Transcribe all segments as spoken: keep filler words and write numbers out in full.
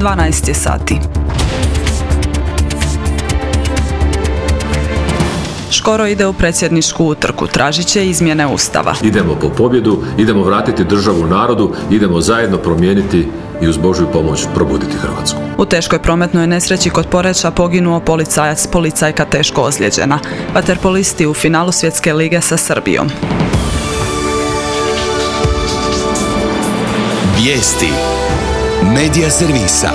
dvanaest je sati. Škoro ide u predsjedničku utrku, tražit će izmjene Ustava. Idemo po pobjedu, idemo vratiti državu narodu, idemo zajedno promijeniti i uz Božju pomoć probuditi Hrvatsku. U teškoj prometnoj nesreći kod Poreča poginuo policajac, policajka teško ozlijeđena. Vaterpolisti u finalu Svjetske lige sa Srbijom. Vijesti Medija servisa.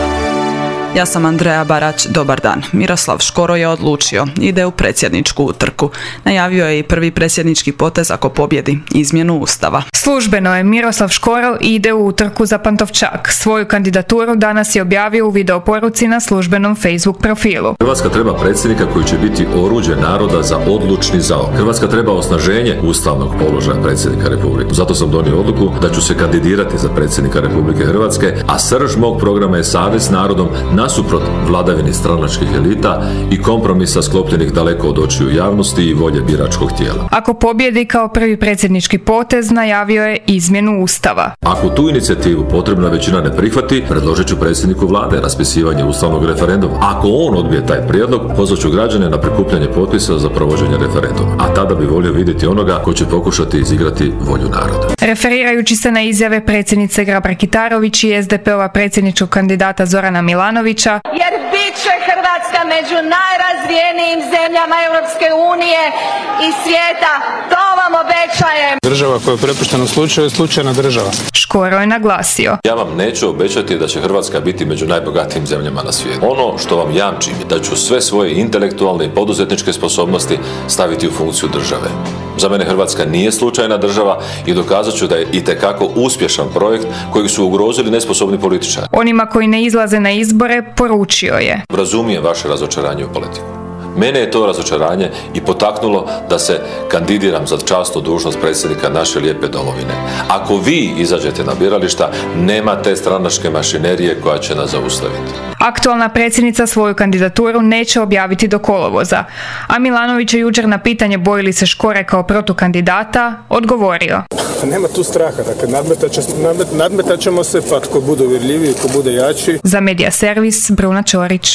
Ja sam Andreja Barać, dobar dan. Miroslav Škoro je odlučio, ide u predsjedničku utrku. Najavio je i prvi predsjednički potez ako pobjedi, izmjenu Ustava. Službeno je Miroslav Škoro ide u utrku za Pantovčak. Svoju kandidaturu danas je objavio u videoporuci na službenom Facebook profilu. Hrvatska treba predsjednika koji će biti oruđe naroda za odlučni zaokret. Hrvatska treba osnaženje ustavnog položaja predsjednika Republike. Zato sam donio odluku da ću se kandidirati za predsjednika Republike Hrvatske, a srž mog programa je savez s narodom nasuprot vladavini stranačkih elita i kompromisa sklopljenih daleko od očiju javnosti i volje biračkog tijela. Ako pobjedi kao prvi predsjednički potez, najavio je izmjenu Ustava. Ako tu inicijativu potrebna većina ne prihvati, predložit ću predsjedniku vlade raspisivanje ustavnog referenduma. Ako on odbije taj prijedlog, pozvat ću građane na prikupljanje potpisa za provođenje referenduma. A tada bi volio vidjeti onoga ko će pokušati izigrati volju naroda. Referirajući se na izjave predsjednice Grabar-Kitarović i es de pe-ova predsjedničkog kandidata Zorana Milanovića, jer bit će Hrvatska među najrazvijenijim zemljama Europske unije i svijeta. To vam obećajem. Država koja je prepuštena slučaju je slučajna država. Škoro je naglasio. Ja vam neću obećati da će Hrvatska biti među najbogatijim zemljama na svijetu. Ono što vam jamčim je da ću sve svoje intelektualne i poduzetničke sposobnosti staviti u funkciju države. Za mene Hrvatska nije slučajna država i dokazat ću da je itekako uspješan projekt kojeg su ugrozili nesposobni političari. Onima koji ne izlaze na izbore poručio je. Razumijem vaše razočaranje u politiku. Mene je to razočaranje i potaknulo da se kandidiram za časnu dužnost predsjednika naše lijepe domovine. Ako vi izađete na birališta, nema te stranačke mašinerije koja će nas zaustaviti. Aktualna predsjednica svoju kandidaturu neće objaviti do kolovoza, a Milanović je jučer na pitanje boji li se Škore kao protukandidata odgovorio. Nema tu straha, dakle nadmetat, će, nadmet, nadmetat ćemo se, pa tko bude uvjerljiviji, tko bude jači. Za Medija servis Bruna Ćorić.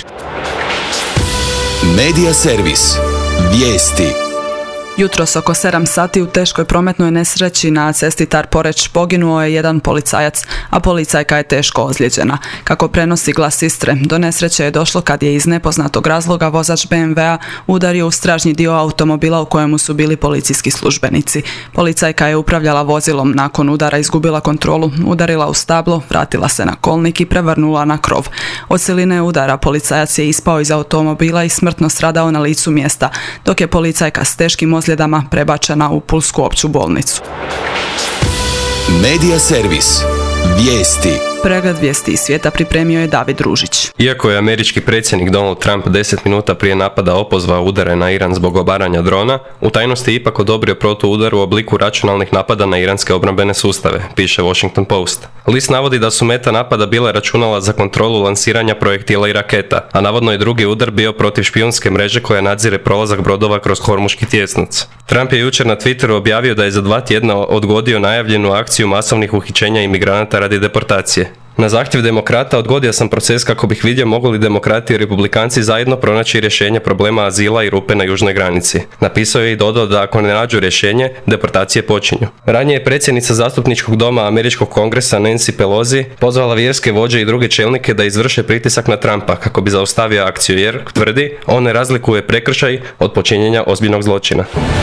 Medija servis. Vijesti. Jutros oko sedam sati u teškoj prometnoj nesreći na cesti Tar-Poreč poginuo je jedan policajac, a policajka je teško ozlijeđena. Kako prenosi Glas Istre, do nesreće je došlo kad je iz nepoznatog razloga vozač be em vea udario u stražnji dio automobila u kojemu su bili policijski službenici. Policajka je upravljala vozilom, nakon udara izgubila kontrolu, udarila u stablo, vratila se na kolnik i prevrnula na krov. Od siline udara policajac je ispao iz automobila i smrtno stradao na licu mjesta, dok je policajka s teškim ozljedama prebačena u Pulsku opću bolnicu. Medija servis. Vijesti. Pregled vijesti iz svijeta pripremio je David Ružić. Iako je američki predsjednik Donald Trump deset minuta prije napada opozvao udare na Iran zbog obaranja drona, u tajnosti je ipak odobrio protuudar u obliku računalnih napada na iranske obrambene sustave, piše Washington Post. List navodi da su meta napada bile računala za kontrolu lansiranja projektila i raketa, a navodno je drugi udar bio protiv špijunske mreže koja nadzire prolazak brodova kroz Hormuški tjesnac. Trump je jučer na Twitteru objavio da je za dva tjedna odgodio najavljenu akciju masovnih uhićenja imigranata radi deportacije. Na zahtjev demokrata odgodio sam proces kako bih vidio mogu li demokrati i republikanci zajedno pronaći rješenje problema azila i rupe na južnoj granici. Napisao je i dodao da ako ne nađu rješenje, deportacije počinju. Ranije je predsjednica zastupničkog doma američkog kongresa Nancy Pelosi pozvala vjerske vođe i druge čelnike da izvrše pritisak na Trumpa kako bi zaustavio akciju jer, tvrdi, on ne razlikuje prekršaj od počinjenja ozbiljnog zločina.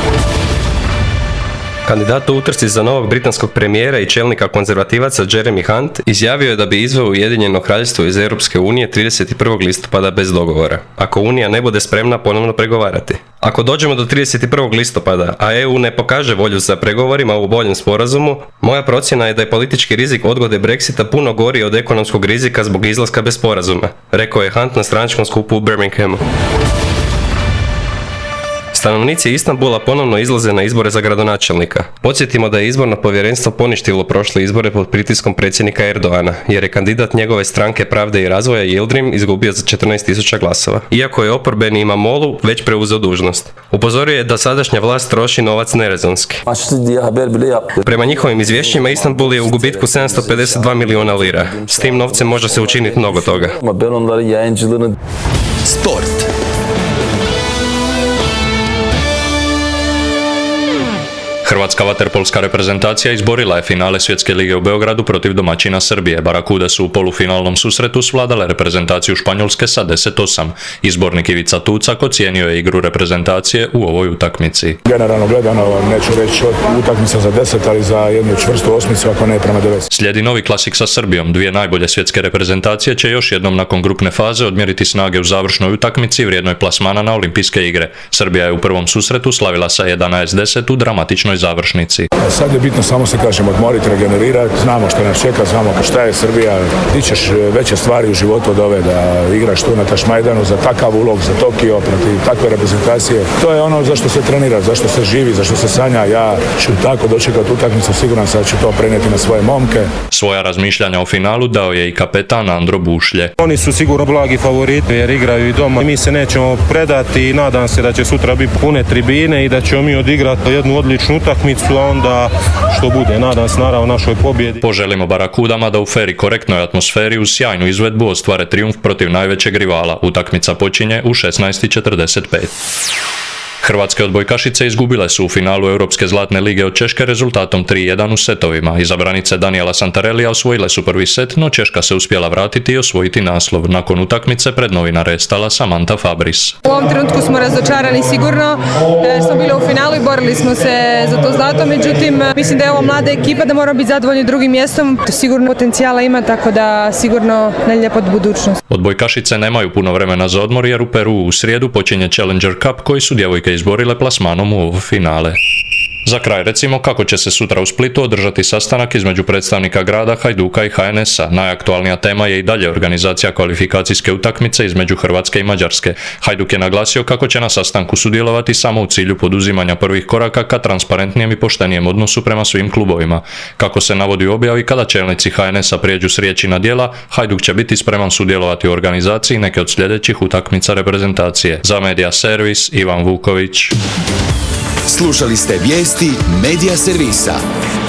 Kandidat u utrci za novog britanskog premijera i čelnika konzervativaca Jeremy Hunt izjavio je da bi izveo Ujedinjeno kraljevstvo iz Europske unije trideset prvog listopada bez dogovora, ako Unija ne bude spremna ponovno pregovarati. Ako dođemo do trideset prvog listopada, a e u ne pokaže volju za pregovorima u boljem sporazumu, moja procjena je da je politički rizik odgode Brexita puno gori od ekonomskog rizika zbog izlaska bez sporazuma, rekao je Hunt na stranačkom skupu u Birminghamu. Stanovnici Istanbula ponovno izlaze na izbore za gradonačelnika. Podsjetimo da je izborno povjerenstvo poništilo prošle izbore pod pritiskom predsjednika Erdoana, jer je kandidat njegove stranke Pravde i razvoja Yildirim izgubio za četrnaest tisuća glasova. Iako je oporbeni Imamoglu već preuzeo dužnost. Upozorio je da sadašnja vlast troši novac nerezonski. Prema njihovim izvješćima Istanbul je u gubitku sedamsto pedeset dva milijuna lira. S tim novcem može se učiniti mnogo toga. Sport. Hrvatska vaterpolska reprezentacija izborila je finale Svjetske lige u Beogradu protiv domaćina Srbije. Barakude su u polufinalnom susretu svladale reprezentaciju Španjolske sa deset osam. Izbornik Ivica Tucak ocijenio je igru reprezentacije u ovoj utakmici. Generalno gledano, neću reći utakmica za deset, ali za jednu čvrstu osmicu, ako ne prema devet. Slijedi novi klasik sa Srbijom. Dvije najbolje svjetske reprezentacije će još jednom nakon grupne faze odmjeriti snage u završnoj utakmici vrijednoj plasmana na olimpijske igre. Srbija je u prvom susretu slavila sa jedanaest deset u dramatičnoj završnici. Sad je bitno samo se kažem odmoriti, regenerirati, znamo što nas čeka, znamo šta je Srbija, ti ćeš veće stvari u životu od ove, da igraš tu na Tašmajdanu za takav ulog, za Tokio, protiv takve reprezentacije. To je ono zašto se trenira, zašto se živi, zašto se sanja. Ja ću tako dočekati utakmicu, siguran sam da ću to prenijeti na svoje momke. Svoja razmišljanja o finalu dao je i kapetan Andro Bušlje. Oni su sigurno blagi favoriti jer igraju i doma. Mi se nećemo predati i nadam se da će sutra biti pune tribine i da ćemo mi odigrati jednu odličnu utakmicu, a onda što bude, nadam se naravno našoj pobjedi. Poželimo Barakudama da u fer i korektnoj atmosferi uz sjajnu izvedbu ostvare trijumf protiv najvećeg rivala. Utakmica počinje u šesnaest i četrdeset pet. Hrvatske odbojkašice izgubile su u finalu Europske zlatne lige od Češke rezultatom tri jedan u setovima. Izabranice Daniela Santarellija osvojile su prvi set, no Češka se uspjela vratiti i osvojiti naslov. Nakon utakmice pred novinare je stala Samantha Fabris. U ovom trenutku smo razočarani sigurno, jer smo bili u finalu i borili smo se za to zlato, međutim mislim da je ovo mlada ekipa, da moramo biti zadovoljni drugim mjestom. Sigurno potencijala ima, tako da sigurno ne lijepo od budućnost. Odbojkašice nemaju puno vremena za odmor jer u Peruu u srijedu počinje Challenger Cup koji su djevojke izborile plasmanom u ovo finale. Za kraj recimo kako će se sutra u Splitu održati sastanak između predstavnika grada, Hajduka i H N S-a. Najaktualnija tema je i dalje organizacija kvalifikacijske utakmice između Hrvatske i Mađarske. Hajduk je naglasio kako će na sastanku sudjelovati samo u cilju poduzimanja prvih koraka ka transparentnijem i poštenijem odnosu prema svim klubovima. Kako se navodi u objavi, kada čelnici H N S-a prijeđu s riječi na djela, Hajduk će biti spreman sudjelovati u organizaciji neke od sljedećih utakmica reprezentacije. Za Media Servis, Ivan Vuković. Slušali ste vijesti Media Servisa.